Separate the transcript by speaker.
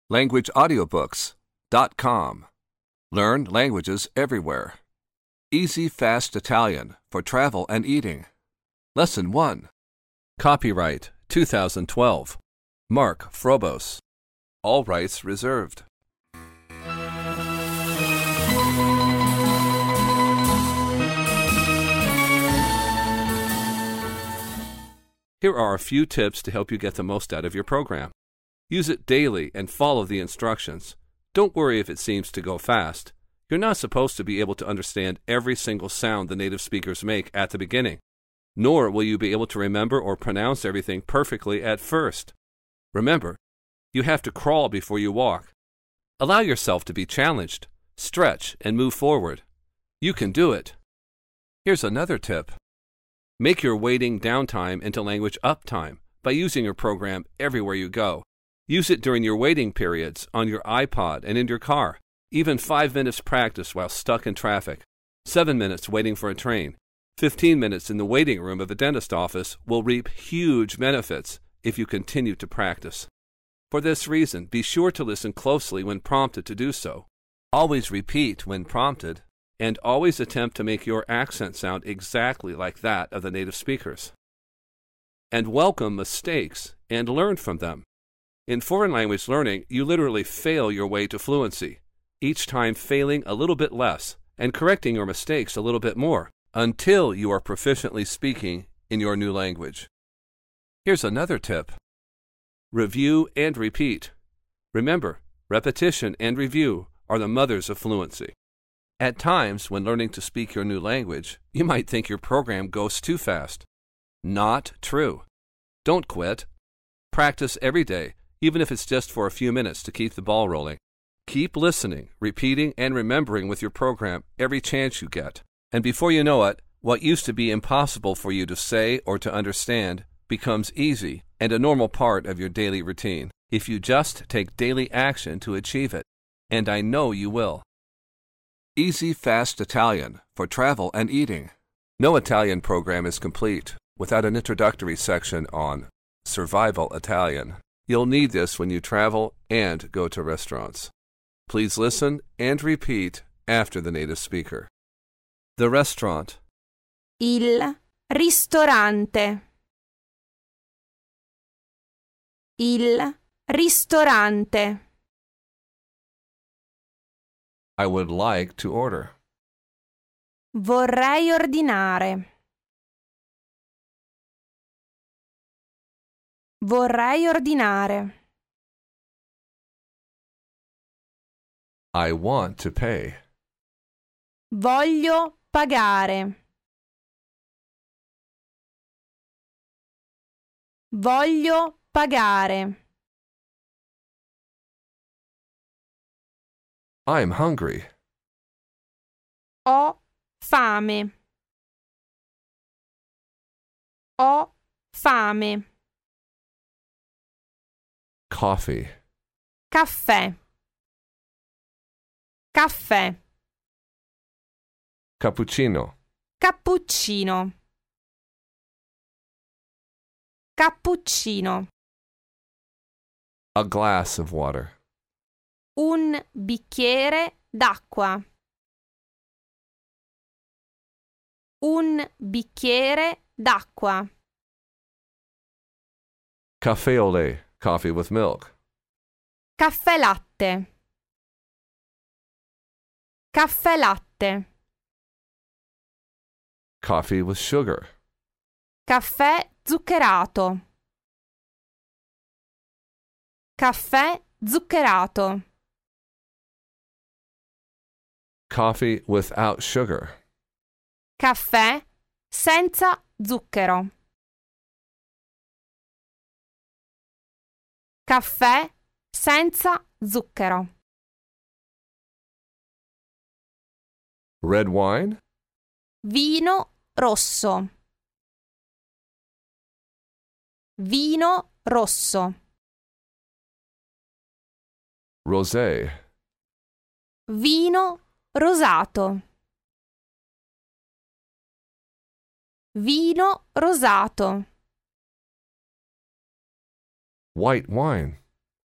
Speaker 1: languageaudiobooks.com. Learn languages everywhere. Easy Fast Italian for travel and eating. Lesson 1. Copyright 2012. Mark Frobos. All rights reserved. Here are a few tips to help you get the most out of your program. Use it daily and follow the instructions. Don't worry if it seems to go fast. You're not supposed to be able to understand every single sound the native speakers make at the beginning, nor will you be able to remember or pronounce everything perfectly at first. Remember, you have to crawl before you walk. Allow yourself to be challenged, stretch, and move forward. You can do it. Here's another tip. Make your waiting downtime into language uptime by using your program everywhere you go. Use it during your waiting periods, on your iPod and in your car. Even 5 minutes practice while stuck in traffic. 7 minutes waiting for a train. 15 minutes in the waiting room of a dentist office will reap huge benefits if you continue to practice. For this reason, be sure to listen closely when prompted to do so. Always repeat when prompted, and always attempt to make your accent sound exactly like that of the native speakers. And welcome mistakes and learn from them. In foreign language learning, you literally fail your way to fluency, each time failing a little bit less and correcting your mistakes a little bit more until you are proficiently speaking in your new language. Here's another tip. Review and repeat. Remember, repetition and review are the mothers of fluency. At times, when learning to speak your new language, you might think your program goes too fast. Not true. Don't quit. Practice every day, even if it's just for a few minutes to keep the ball rolling. Keep listening, repeating, and remembering with your program every chance you get. And before you know it, what used to be impossible for you to say or to understand becomes easy and a normal part of your daily routine if you just take daily action to achieve it. And I know you will. Easy Fast Italian for travel and eating. No Italian program is complete without an introductory section on survival Italian. You'll need this when you travel and go to restaurants. Please listen and repeat after the native speaker. The restaurant.
Speaker 2: Il ristorante. Il ristorante.
Speaker 1: I would like to order.
Speaker 2: Vorrei ordinare. Vorrei ordinare.
Speaker 1: I want to pay.
Speaker 2: Voglio pagare. Voglio pagare.
Speaker 1: I'm hungry.
Speaker 2: Ho fame. Ho fame.
Speaker 1: Coffee.
Speaker 2: Caffè. Caffè.
Speaker 1: Cappuccino.
Speaker 2: Cappuccino. Cappuccino.
Speaker 1: A glass of water.
Speaker 2: Un bicchiere d'acqua. Un bicchiere d'acqua.
Speaker 1: Café au lait. Coffee with milk.
Speaker 2: Caffè latte. Caffè latte.
Speaker 1: Coffee with sugar.
Speaker 2: Caffè zuccherato. Caffè zuccherato.
Speaker 1: Coffee without sugar.
Speaker 2: Caffè senza zucchero. Caffè senza zucchero.
Speaker 1: Red wine.
Speaker 2: Vino rosso. Vino rosso.
Speaker 1: Rosé.
Speaker 2: Vino rosato. Vino rosato.
Speaker 1: White wine.